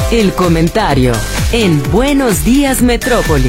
El comentario en Buenos Días Metrópoli.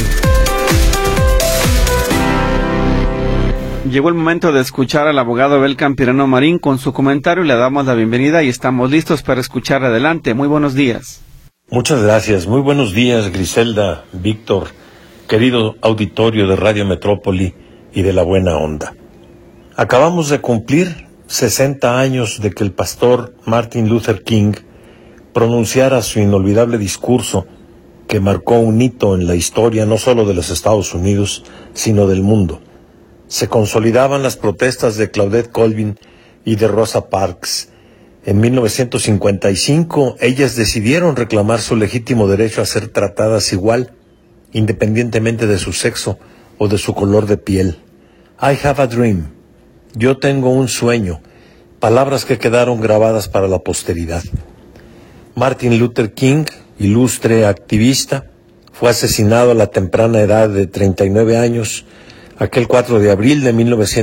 Llegó el momento de escuchar al abogado Abel Campirano Marín con su comentario. Le damos la bienvenida y estamos listos para escuchar. Adelante. Muy buenos días. Muchas gracias. Muy buenos días, Griselda, Víctor, querido auditorio de Radio Metrópoli y de La Buena Onda. Acabamos de cumplir 60 años de que el pastor Martin Luther King pronunciara su inolvidable discurso que marcó un hito en la historia no solo de los Estados Unidos, sino del mundo. Se consolidaban las protestas de Claudette Colvin y de Rosa Parks. En 1955, ellas decidieron reclamar su legítimo derecho a ser tratadas igual, independientemente de su sexo o de su color de piel. I have a dream. Yo tengo un sueño. Palabras que quedaron grabadas para la posteridad. Martin Luther King, ilustre activista, fue asesinado a la temprana edad de 39 años, aquel 4 de abril de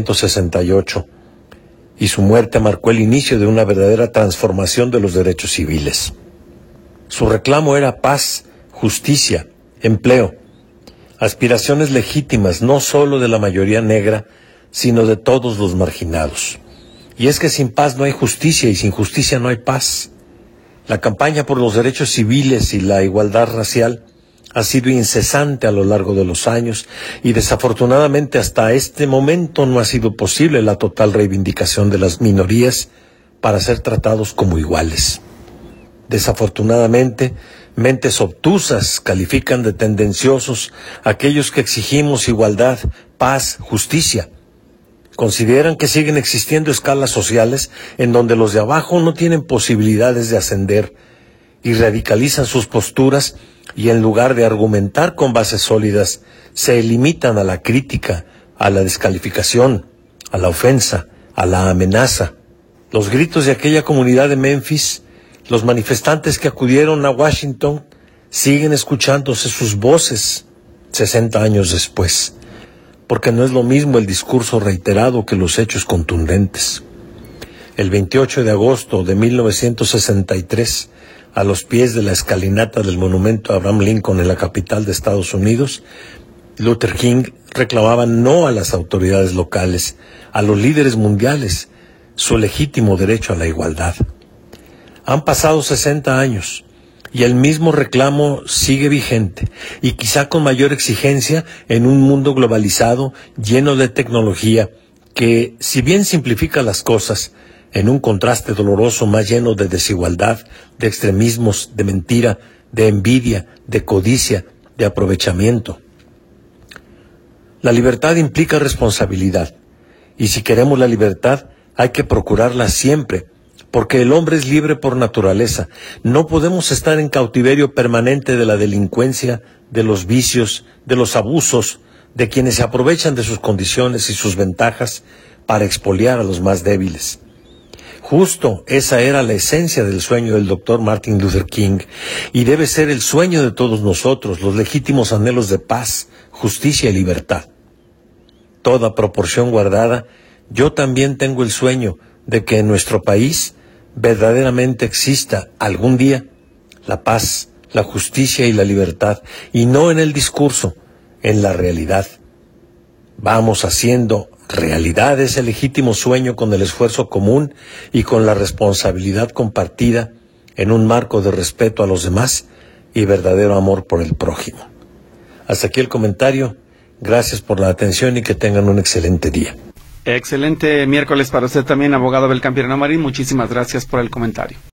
1968, y su muerte marcó el inicio de una verdadera transformación de los derechos civiles. Su reclamo era paz, justicia, empleo, aspiraciones legítimas no solo de la mayoría negra, sino de todos los marginados. Y es que sin paz no hay justicia y sin justicia no hay paz. La campaña por los derechos civiles y la igualdad racial ha sido incesante a lo largo de los años y desafortunadamente hasta este momento no ha sido posible la total reivindicación de las minorías para ser tratados como iguales. Desafortunadamente, mentes obtusas califican de tendenciosos a aquellos que exigimos igualdad, paz, justicia. Consideran que siguen existiendo escalas sociales en donde los de abajo no tienen posibilidades de ascender y radicalizan sus posturas y en lugar de argumentar con bases sólidas, se limitan a la crítica, a la descalificación, a la ofensa, a la amenaza. Los gritos de aquella comunidad de Memphis, los manifestantes que acudieron a Washington, siguen escuchándose sus voces 60 años después. Porque no es lo mismo el discurso reiterado que los hechos contundentes. El 28 de agosto de 1963, a los pies de la escalinata del monumento a Abraham Lincoln en la capital de Estados Unidos, Luther King reclamaba no a las autoridades locales, a los líderes mundiales, su legítimo derecho a la igualdad. Han pasado 60 años. Y el mismo reclamo sigue vigente, y quizá con mayor exigencia en un mundo globalizado, lleno de tecnología, que, si bien simplifica las cosas, en un contraste doloroso más lleno de desigualdad, de extremismos, de mentira, de envidia, de codicia, de aprovechamiento. La libertad implica responsabilidad, y si queremos la libertad, hay que procurarla siempre, porque el hombre es libre por naturaleza. No podemos estar en cautiverio permanente de la delincuencia, de los vicios, de los abusos, de quienes se aprovechan de sus condiciones y sus ventajas para expoliar a los más débiles. Justo esa era la esencia del sueño del doctor Martin Luther King, y debe ser el sueño de todos nosotros, los legítimos anhelos de paz, justicia y libertad. Toda proporción guardada, yo también tengo el sueño de que en nuestro país verdaderamente exista algún día la paz, la justicia y la libertad, y no en el discurso, en la realidad. Vamos haciendo realidad ese legítimo sueño con el esfuerzo común y con la responsabilidad compartida en un marco de respeto a los demás y verdadero amor por el prójimo. Hasta aquí el comentario. Gracias por la atención y que tengan un excelente día. Excelente miércoles para usted también, abogado Abel Campirano Marín. Muchísimas gracias por el comentario.